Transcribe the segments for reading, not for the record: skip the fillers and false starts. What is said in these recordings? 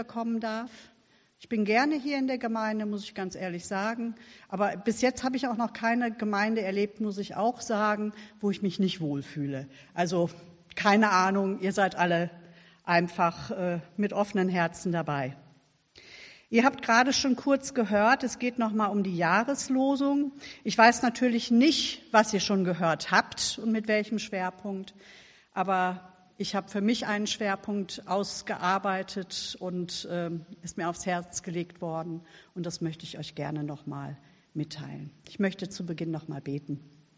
kommen darf. Ich bin gerne hier in der Gemeinde, muss ich ganz ehrlich sagen. Aber bis jetzt habe ich auch noch keine Gemeinde erlebt, muss ich auch sagen, wo ich mich nicht wohlfühle. Also keine Ahnung, ihr seid alle einfach mit offenen Herzen dabei. Ihr habt gerade schon kurz gehört, es geht nochmal um die Jahreslosung. Ich weiß natürlich nicht, was ihr schon gehört habt und mit welchem Schwerpunkt, aber ich habe für mich einen Schwerpunkt ausgearbeitet und ist mir aufs Herz gelegt worden. Und das möchte ich euch gerne nochmal mitteilen. Ich möchte zu Beginn nochmal beten.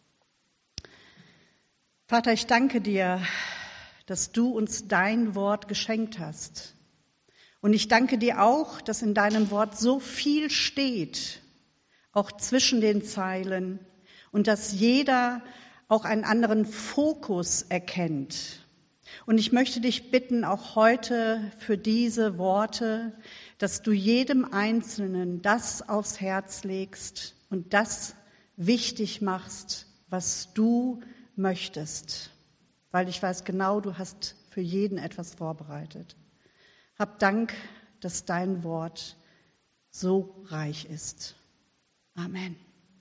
Vater, ich danke dir, dass du uns dein Wort geschenkt hast. Und ich danke dir auch, dass in deinem Wort so viel steht, auch zwischen den Zeilen, und dass jeder auch einen anderen Fokus erkennt. Und ich möchte dich bitten, auch heute für diese Worte, dass du jedem Einzelnen das aufs Herz legst und das wichtig machst, was du möchtest. Weil ich weiß genau, du hast für jeden etwas vorbereitet. Hab Dank, dass dein Wort so reich ist. Amen.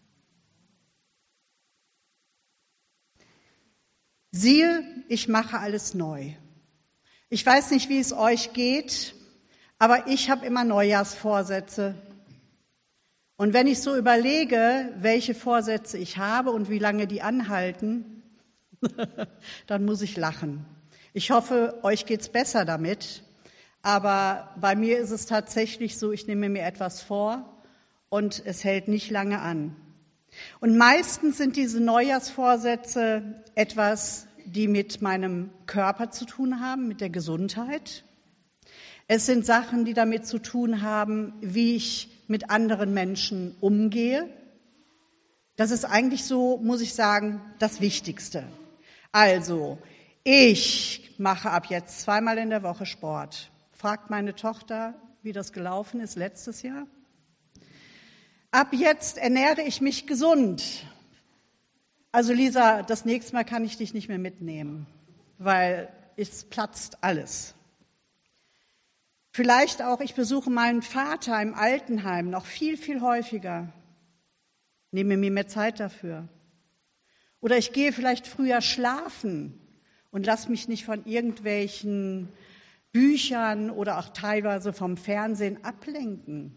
Siehe, ich mache alles neu. Ich weiß nicht, wie es euch geht, aber ich habe immer Neujahrsvorsätze. Und wenn ich so überlege, welche Vorsätze ich habe und wie lange die anhalten, dann muss ich lachen. Ich hoffe, euch geht's besser damit, aber bei mir ist es tatsächlich so, ich nehme mir etwas vor und es hält nicht lange an. Und meistens sind diese Neujahrsvorsätze etwas, die mit meinem Körper zu tun haben, mit der Gesundheit. Es sind Sachen, die damit zu tun haben, wie ich mit anderen Menschen umgehe. Das ist eigentlich so, muss ich sagen, das Wichtigste. Also, ich mache ab jetzt 2-mal in der Woche Sport. Fragt meine Tochter, wie das gelaufen ist letztes Jahr. Ab jetzt ernähre ich mich gesund. Also Lisa, das nächste Mal kann ich dich nicht mehr mitnehmen, weil es platzt alles. Vielleicht auch, ich besuche meinen Vater im Altenheim noch viel, viel häufiger. Nehme mir mehr Zeit dafür. Oder ich gehe vielleicht früher schlafen und lasse mich nicht von irgendwelchen Büchern oder auch teilweise vom Fernsehen ablenken.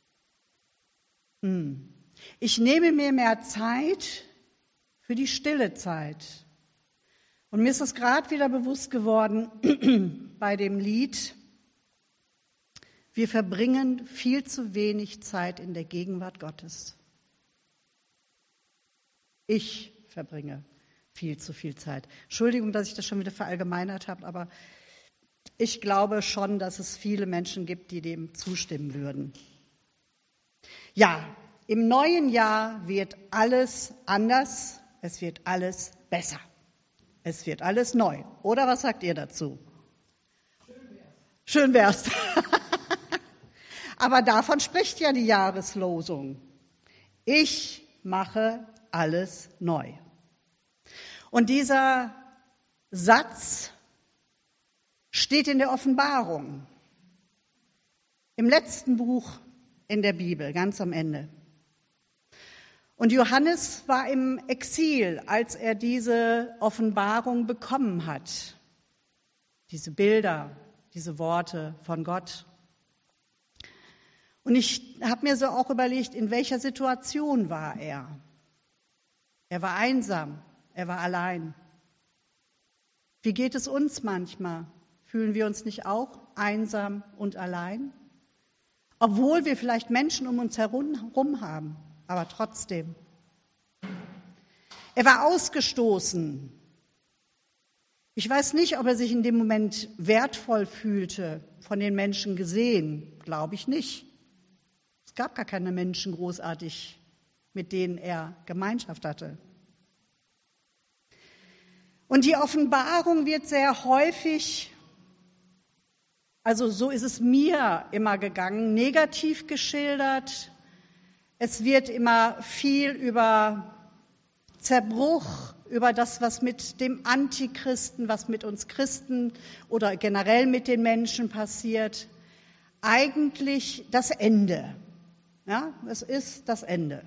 Ich nehme mir mehr Zeit für die stille Zeit. Und mir ist es gerade wieder bewusst geworden bei dem Lied, wir verbringen viel zu wenig Zeit in der Gegenwart Gottes. Ich verbringe viel zu viel Zeit. Entschuldigung, dass ich das schon wieder verallgemeinert habe, aber ich glaube schon, dass es viele Menschen gibt, die dem zustimmen würden. Ja, im neuen Jahr wird alles anders, es wird alles besser. Es wird alles neu. Oder was sagt ihr dazu? Schön wär's. Aber davon spricht ja die Jahreslosung. Ich mache alles neu. Und dieser Satz steht in der Offenbarung, im letzten Buch in der Bibel, ganz am Ende. Und Johannes war im Exil, als er diese Offenbarung bekommen hat, diese Bilder, diese Worte von Gott. Und ich habe mir so auch überlegt, in welcher Situation war er? Er war einsam, er war allein. Wie geht es uns manchmal? Fühlen wir uns nicht auch einsam und allein? Obwohl wir vielleicht Menschen um uns herum haben, aber trotzdem. Er war ausgestoßen. Ich weiß nicht, ob er sich in dem Moment wertvoll fühlte, von den Menschen gesehen. Glaube ich nicht. Es gab gar keine Menschen großartig, mit denen er Gemeinschaft hatte. Und die Offenbarung wird sehr häufig, also so ist es mir immer gegangen, negativ geschildert. Es wird immer viel über Zerbruch, über das, was mit dem Antichristen, was mit uns Christen oder generell mit den Menschen passiert. eigentlich das Ende. Ja, es ist das Ende.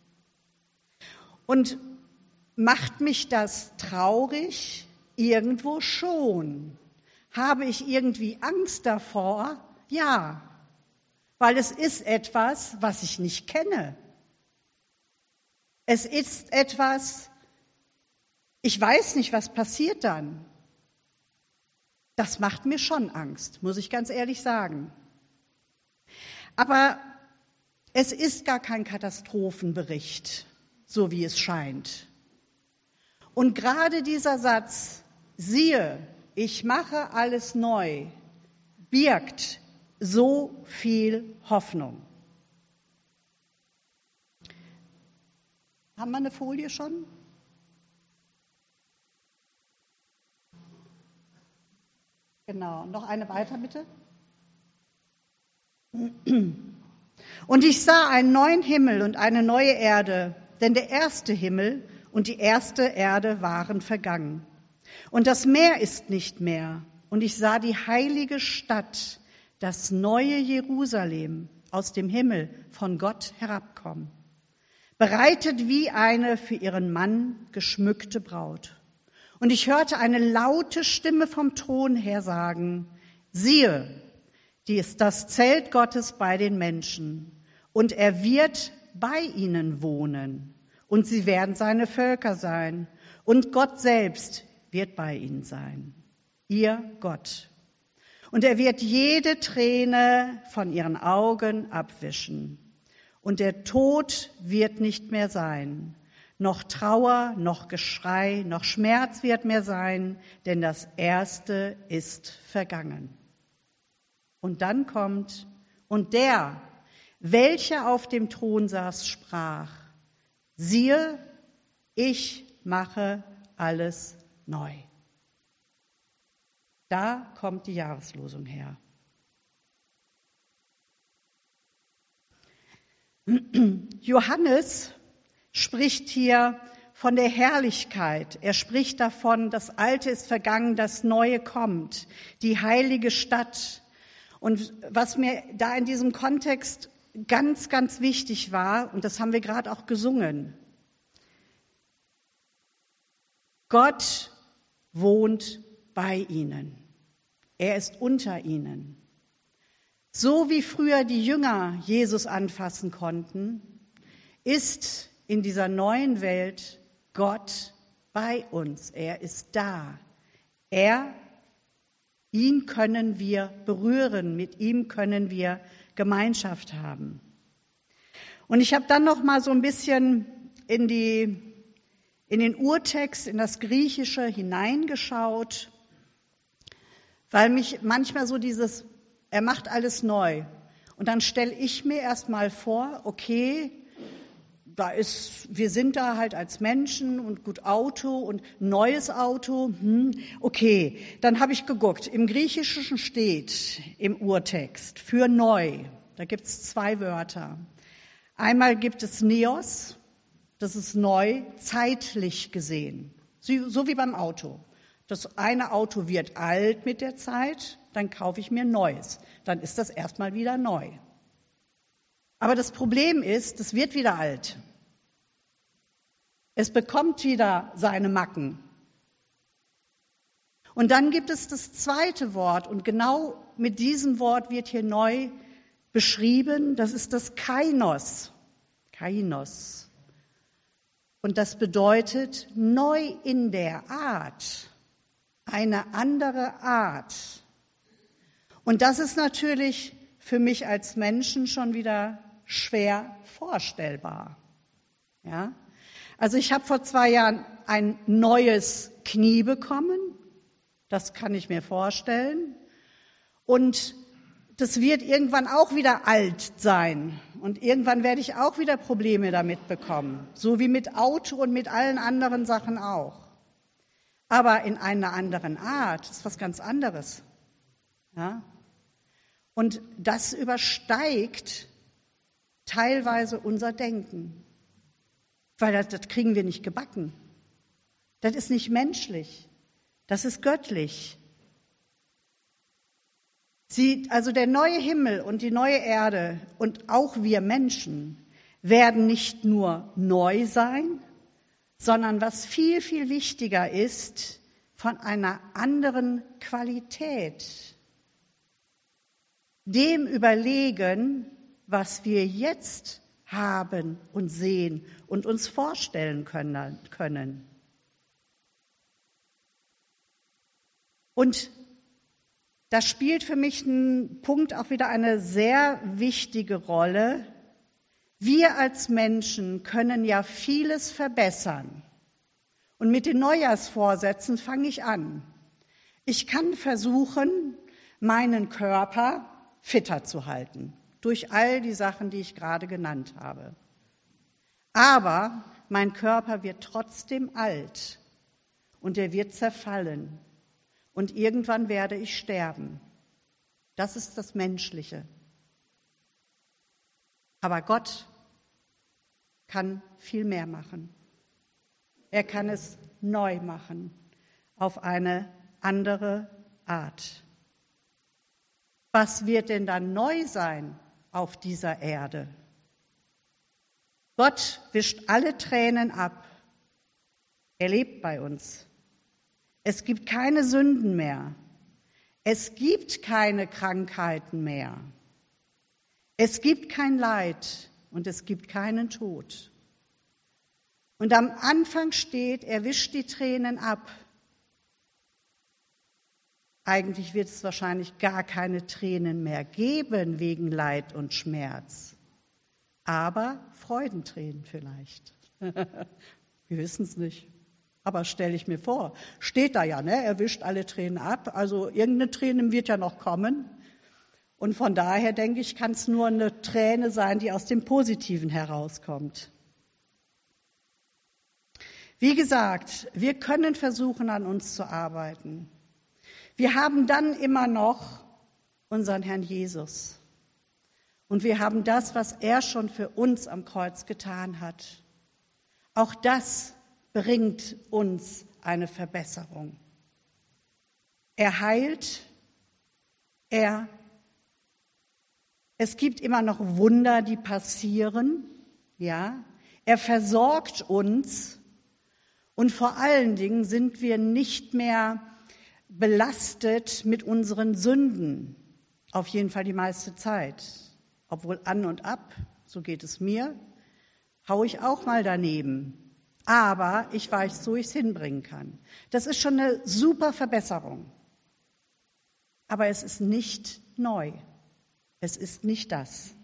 Und macht mich das traurig? Irgendwo schon. Habe ich irgendwie Angst davor? Ja, weil es ist etwas, was ich nicht kenne. Es ist etwas, ich weiß nicht, was passiert dann. Das macht mir schon Angst, muss ich ganz ehrlich sagen. Aber es ist gar kein Katastrophenbericht, so wie es scheint. Und gerade dieser Satz, siehe, ich mache alles neu, birgt so viel Hoffnung. Haben wir eine Folie schon? Genau, noch eine weiter bitte. Und ich sah einen neuen Himmel und eine neue Erde, denn der erste Himmel und die erste Erde waren vergangen. Und das Meer ist nicht mehr. Und ich sah die heilige Stadt, das neue Jerusalem, aus dem Himmel von Gott herabkommen, bereitet wie eine für ihren Mann geschmückte Braut. Und ich hörte eine laute Stimme vom Thron her sagen, siehe, die ist das Zelt Gottes bei den Menschen, und er wird bei ihnen wohnen, und sie werden seine Völker sein, und Gott selbst wird bei ihnen sein, ihr Gott. Und er wird jede Träne von ihren Augen abwischen. Und der Tod wird nicht mehr sein, noch Trauer, noch Geschrei, noch Schmerz wird mehr sein, denn das Erste ist vergangen. Und dann kommt, und der, welcher auf dem Thron saß, sprach, siehe, ich mache alles neu. Da kommt die Jahreslosung her. Johannes spricht hier von der Herrlichkeit. Er spricht davon, das Alte ist vergangen, das Neue kommt, die heilige Stadt. Und was mir da in diesem Kontext ganz, ganz wichtig war, und das haben wir gerade auch gesungen, Gott wohnt bei ihnen. Er ist unter ihnen. So wie früher die Jünger Jesus anfassen konnten, ist in dieser neuen Welt Gott bei uns. Er ist da. Ihn können wir berühren, mit ihm können wir Gemeinschaft haben. Und ich habe dann noch mal so ein bisschen in den Urtext, in das Griechische hineingeschaut, weil mich manchmal so dieses, er macht alles neu. Und dann stelle ich mir erst mal vor, okay, wir sind da halt als Menschen und gut Auto und neues Auto, okay. Dann habe ich geguckt, im Griechischen steht im Urtext für neu, da gibt es 2 Wörter. Einmal gibt es Neos, das ist neu, zeitlich gesehen, so wie beim Auto. Das eine Auto wird alt mit der Zeit, dann kaufe ich mir ein neues. Dann ist das erstmal wieder neu. Aber das Problem ist, es wird wieder alt. Es bekommt wieder seine Macken. Und dann gibt es das zweite Wort, und genau mit diesem Wort wird hier neu beschrieben, das ist das Kainos. Kainos. Und das bedeutet neu in der Art, eine andere Art. Und das ist natürlich für mich als Menschen schon wieder schwer vorstellbar. Ja? Also ich habe vor 2 Jahren ein neues Knie bekommen, das kann ich mir vorstellen. Und das wird irgendwann auch wieder alt sein. Und irgendwann werde ich auch wieder Probleme damit bekommen, so wie mit Auto und mit allen anderen Sachen auch. Aber in einer anderen Art, das ist was ganz anderes. Ja? Und das übersteigt teilweise unser Denken, weil das kriegen wir nicht gebacken. Das ist nicht menschlich, das ist göttlich. Also der neue Himmel und die neue Erde und auch wir Menschen werden nicht nur neu sein, sondern was viel, viel wichtiger ist, von einer anderen Qualität. Dem überlegen, was wir jetzt haben und sehen und uns vorstellen können. Und da spielt für mich ein Punkt auch wieder eine sehr wichtige Rolle. Wir als Menschen können ja vieles verbessern. Und mit den Neujahrsvorsätzen fange ich an. Ich kann versuchen, meinen Körper fitter zu halten, durch all die Sachen, die ich gerade genannt habe. Aber mein Körper wird trotzdem alt und er wird zerfallen. Und irgendwann werde ich sterben. Das ist das Menschliche. Aber Gott kann viel mehr machen. Er kann es neu machen, auf eine andere Art. Was wird denn dann neu sein auf dieser Erde? Gott wischt alle Tränen ab. Er lebt bei uns. Es gibt keine Sünden mehr. Es gibt keine Krankheiten mehr. Es gibt kein Leid und es gibt keinen Tod. Und am Anfang steht, er wischt die Tränen ab. Eigentlich wird es wahrscheinlich gar keine Tränen mehr geben wegen Leid und Schmerz. Aber Freudentränen vielleicht. Wir wissen es nicht. Aber stelle ich mir vor, steht da ja, ne? Er wischt alle Tränen ab, also irgendeine Träne wird ja noch kommen. Und von daher denke ich, kann es nur eine Träne sein, die aus dem Positiven herauskommt. Wie gesagt, wir können versuchen, an uns zu arbeiten. Wir haben dann immer noch unseren Herrn Jesus. Und wir haben das, was er schon für uns am Kreuz getan hat. Auch das bringt uns eine Verbesserung. Er heilt, es gibt immer noch Wunder, die passieren, ja. Er versorgt uns und vor allen Dingen sind wir nicht mehr belastet mit unseren Sünden, auf jeden Fall die meiste Zeit. Obwohl an und ab, so geht es mir, haue ich auch mal daneben. Aber ich weiß, wo ich es hinbringen kann. Das ist schon eine super Verbesserung. Aber es ist nicht neu. Es ist nicht das.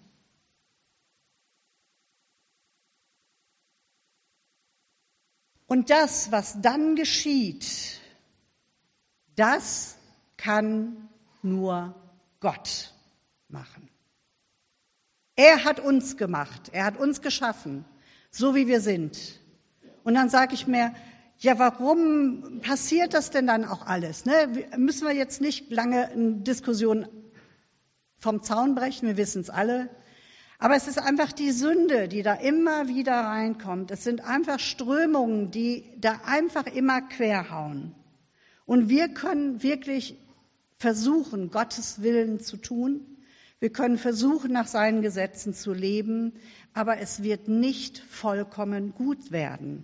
Und das, was dann geschieht, das kann nur Gott machen. Er hat uns gemacht, er hat uns geschaffen, so wie wir sind. Und dann sage ich mir, ja, warum passiert das denn dann auch alles? Ne? Müssen wir jetzt nicht lange eine Diskussion vom Zaun brechen, wir wissen es alle. Aber es ist einfach die Sünde, die da immer wieder reinkommt. Es sind einfach Strömungen, die da einfach immer querhauen. Und wir können wirklich versuchen, Gottes Willen zu tun. Wir können versuchen, nach seinen Gesetzen zu leben, aber es wird nicht vollkommen gut werden.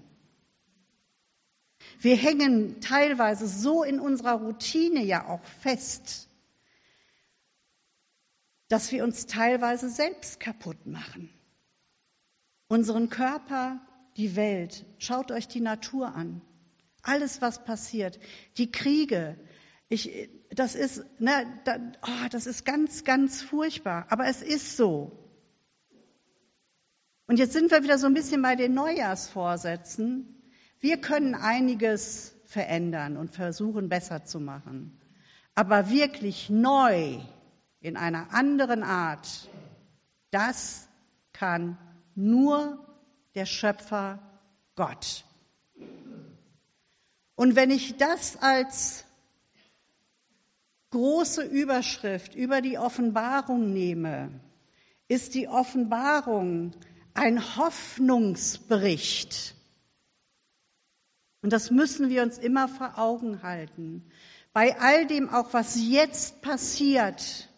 Wir hängen teilweise so in unserer Routine ja auch fest, dass wir uns teilweise selbst kaputt machen. Unseren Körper, die Welt. Schaut euch die Natur an. Alles, was passiert. Die Kriege. Das ist ganz, ganz furchtbar. Aber es ist so. Und jetzt sind wir wieder so ein bisschen bei den Neujahrsvorsätzen. Wir können einiges verändern und versuchen, besser zu machen. Aber wirklich neu, in einer anderen Art, das kann nur der Schöpfer Gott. Und wenn ich das als große Überschrift über die Offenbarung nehme, ist die Offenbarung ein Hoffnungsbericht. Und das müssen wir uns immer vor Augen halten. Bei all dem auch, was jetzt passiert,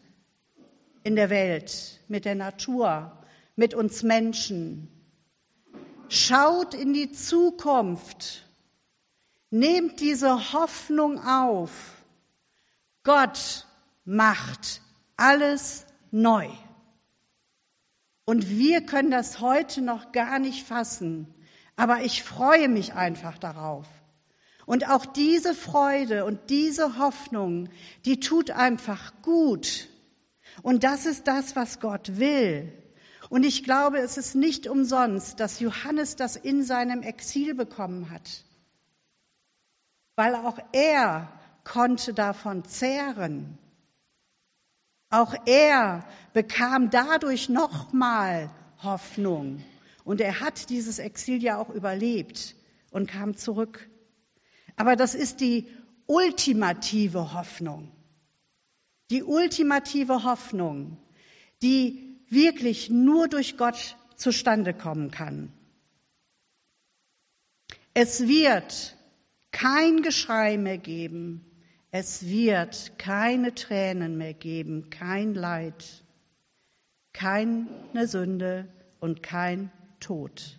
in der Welt, mit der Natur, mit uns Menschen. Schaut in die Zukunft. Nehmt diese Hoffnung auf. Gott macht alles neu. Und wir können das heute noch gar nicht fassen, aber ich freue mich einfach darauf. Und auch diese Freude und diese Hoffnung, die tut einfach gut. Und das ist das, was Gott will. Und ich glaube, es ist nicht umsonst, dass Johannes das in seinem Exil bekommen hat. Weil auch er konnte davon zehren. Auch er bekam dadurch nochmal Hoffnung. Und er hat dieses Exil ja auch überlebt und kam zurück. Aber das ist die ultimative Hoffnung. Die ultimative Hoffnung, die wirklich nur durch Gott zustande kommen kann. Es wird kein Geschrei mehr geben. Es wird keine Tränen mehr geben, kein Leid, keine Sünde und kein Tod.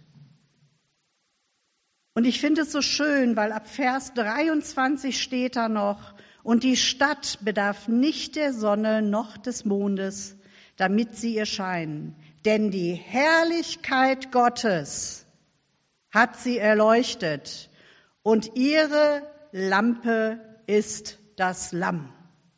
Und ich finde es so schön, weil ab Vers 23 steht da noch, und die Stadt bedarf nicht der Sonne noch des Mondes, damit sie ihr scheinen. Denn die Herrlichkeit Gottes hat sie erleuchtet und ihre Lampe ist das Lamm.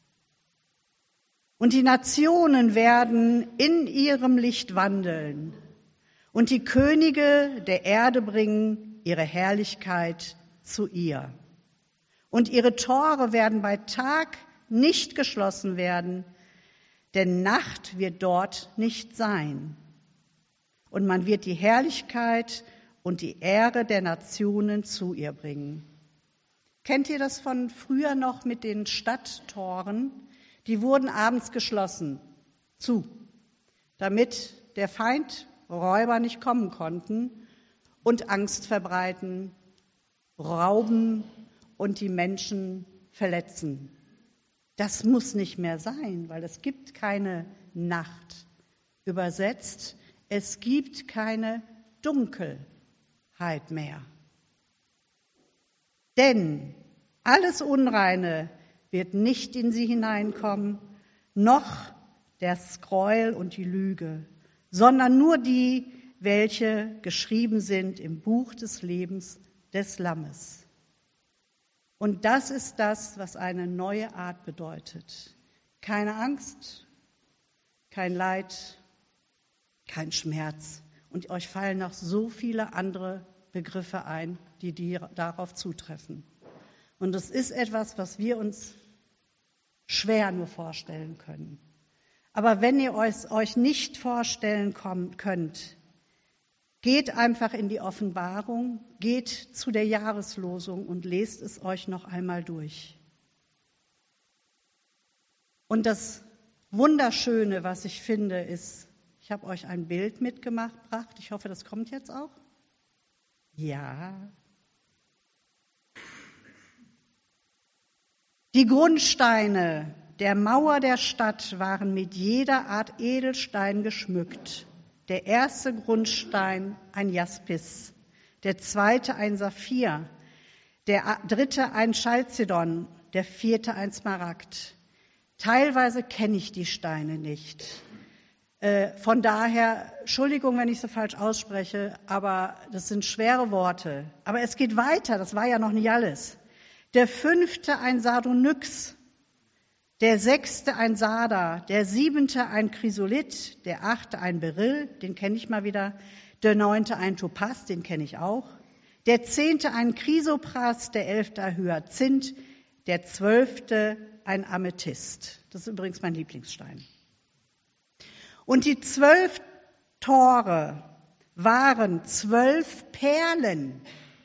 Und die Nationen werden in ihrem Licht wandeln und die Könige der Erde bringen ihre Herrlichkeit zu ihr. Und ihre Tore werden bei Tag nicht geschlossen werden, denn Nacht wird dort nicht sein. Und man wird die Herrlichkeit und die Ehre der Nationen zu ihr bringen. Kennt ihr das von früher noch mit den Stadttoren? Die wurden abends geschlossen, zu, damit der Feind, Räuber nicht kommen konnten und Angst verbreiten, rauben und die Menschen verletzen. Das muss nicht mehr sein, weil es gibt keine Nacht. Übersetzt, es gibt keine Dunkelheit mehr. Denn alles Unreine wird nicht in sie hineinkommen, noch der Gräuel und die Lüge, sondern nur die, welche geschrieben sind im Buch des Lebens des Lammes. Und das ist das, was eine neue Art bedeutet. Keine Angst, kein Leid, kein Schmerz. Und euch fallen noch so viele andere Begriffe ein, die darauf zutreffen. Und es ist etwas, was wir uns schwer nur vorstellen können. Aber wenn ihr euch nicht vorstellen könnt, geht einfach in die Offenbarung, geht zu der Jahreslosung und lest es euch noch einmal durch. Und das Wunderschöne, was ich finde, ist, ich habe euch ein Bild mitgebracht. Ich hoffe, das kommt jetzt auch. Ja. Die Grundsteine der Mauer der Stadt waren mit jeder Art Edelstein geschmückt. Der erste Grundstein ein Jaspis, der zweite ein Saphir, der dritte ein Chalcedon, der vierte ein Smaragd. Teilweise kenne ich die Steine nicht. Von daher, Entschuldigung, wenn ich so falsch ausspreche, aber das sind schwere Worte. Aber es geht weiter, das war ja noch nicht alles. Der fünfte ein Sardonyx, der sechste ein Sarder, der siebente ein Chrysolith, der achte ein Beryl, den kenne ich mal wieder, der neunte ein Topaz, den kenne ich auch, der zehnte ein Chrysopras, der elfte ein Hyazinth, der zwölfte ein Amethyst. Das ist übrigens mein Lieblingsstein. Und die 12 Tore waren 12 Perlen.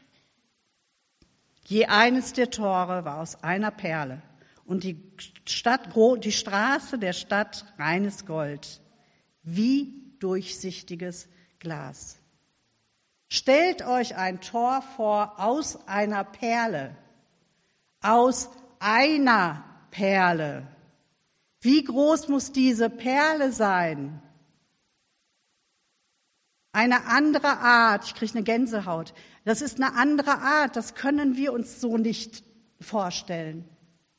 Je eines der Tore war aus einer Perle. Und die Straße der Stadt reines Gold, wie durchsichtiges Glas. Stellt euch ein Tor vor aus einer Perle. Aus einer Perle. Wie groß muss diese Perle sein? Eine andere Art, ich kriege eine Gänsehaut, das ist eine andere Art, das können wir uns so nicht vorstellen.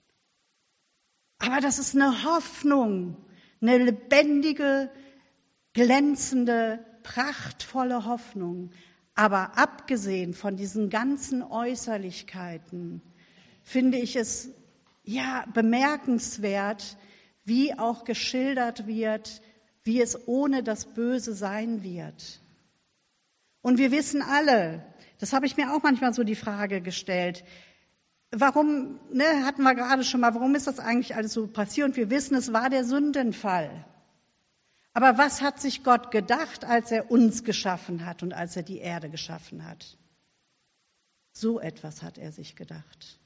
Aber das ist eine Hoffnung, eine lebendige, glänzende, prachtvolle Hoffnung. Aber abgesehen von diesen ganzen Äußerlichkeiten finde ich es bemerkenswert, wie auch geschildert wird, wie es ohne das Böse sein wird. Und wir wissen alle, das habe ich mir auch manchmal so die Frage gestellt, warum, hatten wir gerade schon mal, warum ist das eigentlich alles so passiert? Und wir wissen, es war der Sündenfall. Aber was hat sich Gott gedacht, als er uns geschaffen hat und als er die Erde geschaffen hat? So etwas hat er sich gedacht.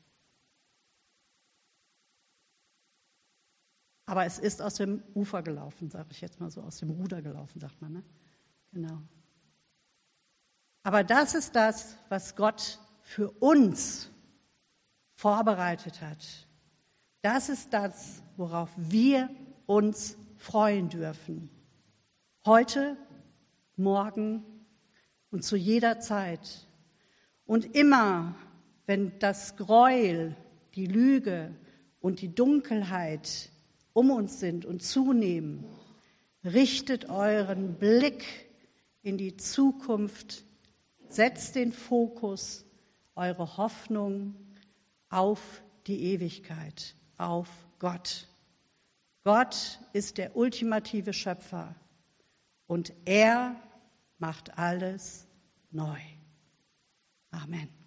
Aber es ist aus dem Ufer gelaufen, sage ich jetzt mal so, aus dem Ruder gelaufen, sagt man, ne? Genau. Aber das ist das, was Gott für uns vorbereitet hat. Das ist das, worauf wir uns freuen dürfen. Heute, morgen und zu jeder Zeit. Und immer, wenn das Gräuel, die Lüge und die Dunkelheit um uns sind und zunehmen, richtet euren Blick in die Zukunft, setzt den Fokus, eure Hoffnung auf die Ewigkeit, auf Gott. Gott ist der ultimative Schöpfer und er macht alles neu. Amen.